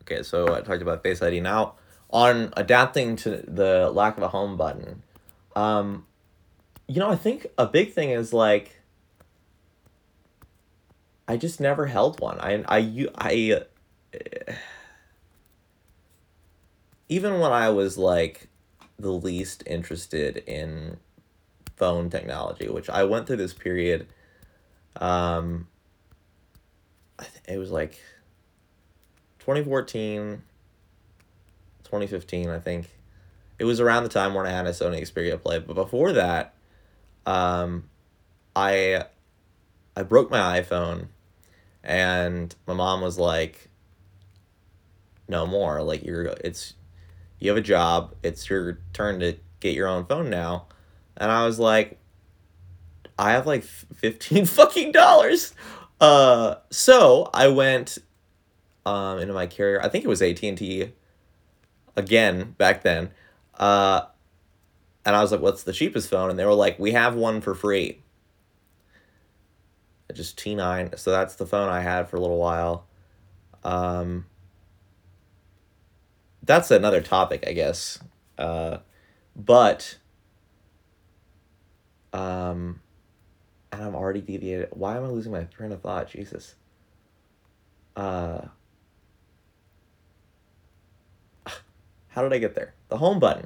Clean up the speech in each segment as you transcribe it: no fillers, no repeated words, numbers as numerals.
Okay, so I talked about Face ID. Now, on adapting to the lack of a home button, um, I think a big thing is like I just never held one. Even when I was like the least interested in phone technology, which I went through this period. Um, it was like 2014, 2015, I think. It was around the time when I had a Sony Xperia Play, but before that, um, I I broke my iPhone, and my mom was like, "No more. Like you have a job. It's your turn to get your own phone now." And I was like, "I have like 15 fucking dollars." So I went into my carrier. I think it was AT&T again back then. Uh, and I was like, "What's the cheapest phone?" And they were like, "We have one for free." Just T9. So that's the phone I had for a little while. Um, that's another topic, I guess. But um, and I'm already deviated. Why am I losing my train of thought? Jesus. Uh, how did I get there? The home button.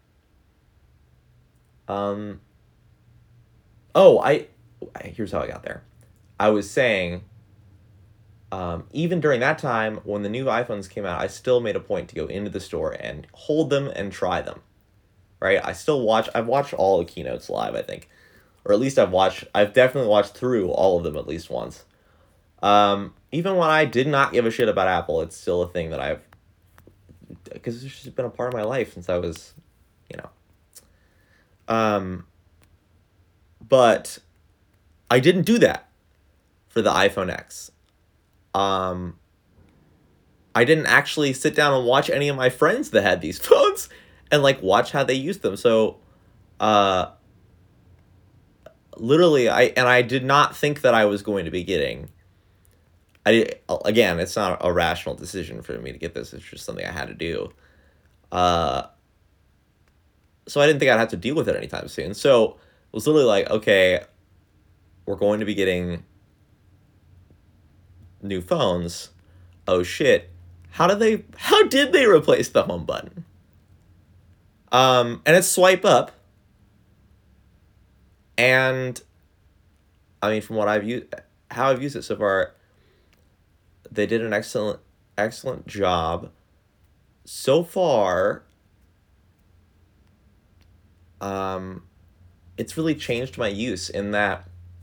Um, oh, here's how I got there. I was saying, even during that time when the new iPhones came out, I still made a point to go into the store and hold them and try them. Right? I've watched all the keynotes live, I think. Or at least I've definitely watched through all of them at least once. Even when I did not give a shit about Apple, it's still a thing that because it's just been a part of my life since I was, you know. Um, but I didn't do that for the iPhone X. Um, I didn't actually sit down and watch any of my friends that had these phones and like watch how they used them. So, uh, literally, I did not think that I was going to be getting. Again, it's not a rational decision for me to get this. It's just something I had to do. Uh, so I didn't think I'd have to deal with it anytime soon. So it was literally like, okay, we're going to be getting new phones. Oh shit. How did they replace the home button? And it's swipe up. And I mean, from what how I've used it so far, they did an excellent job. So far, um, it's really changed my use in that,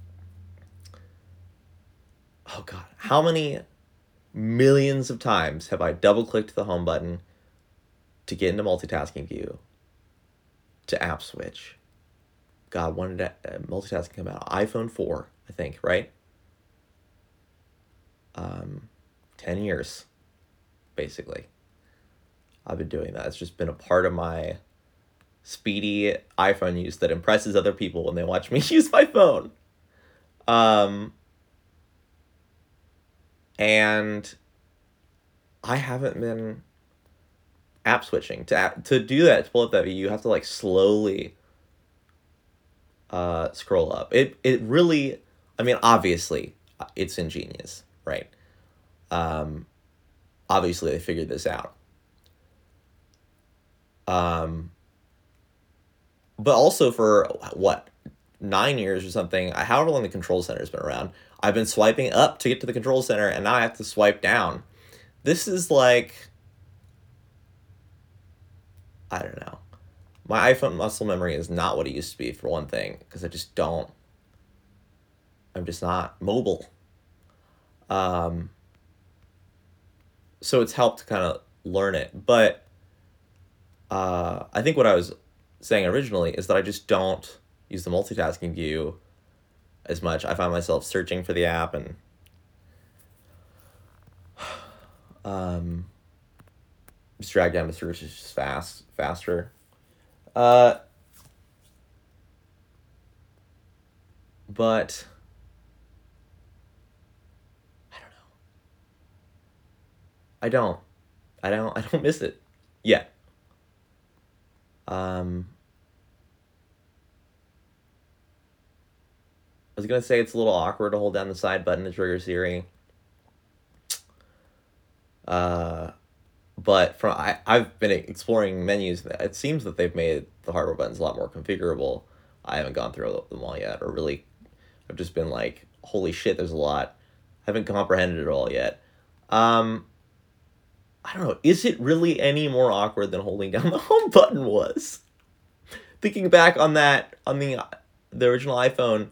oh God, how many millions of times have I double clicked the home button to get into multitasking view, to app switch? God, when did multitasking come out? iPhone 4, I think, right? 10 years, basically. I've been doing that. It's just been a part of my speedy iPhone use that impresses other people when they watch me use my phone. Um, and I haven't been app switching to do that. To pull up that view, you have to like slowly scroll up. It really, I mean, obviously, it's ingenious, right? Um, obviously, they figured this out. Um, but also for what 9 years or something, however long the control center has been around, I've been swiping up to get to the control center, and now I have to swipe down. This is like, I don't know. My iPhone muscle memory is not what it used to be, for one thing, because I'm just not mobile. Um, so it's helped to kind of learn it. But I think what I was saying originally is that I just don't use the multitasking view as much. I find myself searching for the app and um, just drag down the search is just faster. Uh, but I don't know. I don't. I don't miss it yet. I was gonna say it's a little awkward to hold down the side button to trigger Siri. Uh, but I've been exploring menus. It seems that they've made the hardware buttons a lot more configurable. I haven't gone through them all yet, or really, I've just been like, holy shit, there's a lot. I haven't comprehended it all yet. I don't know. Is it really any more awkward than holding down the home button was? Thinking back on that, on the original iPhone,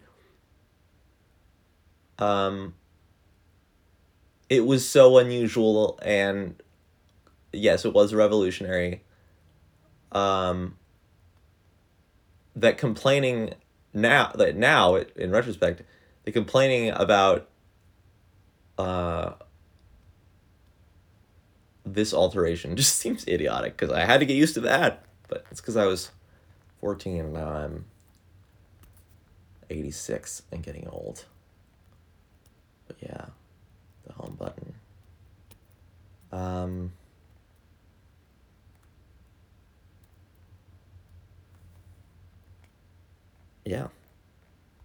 um, it was so unusual, and yes, it was revolutionary. Um, that complaining now in retrospect, the complaining about uh this alteration just seems idiotic because I had to get used to that. But it's because I was 14 and now I'm 86 and getting old. But yeah, the home button. Um, yeah.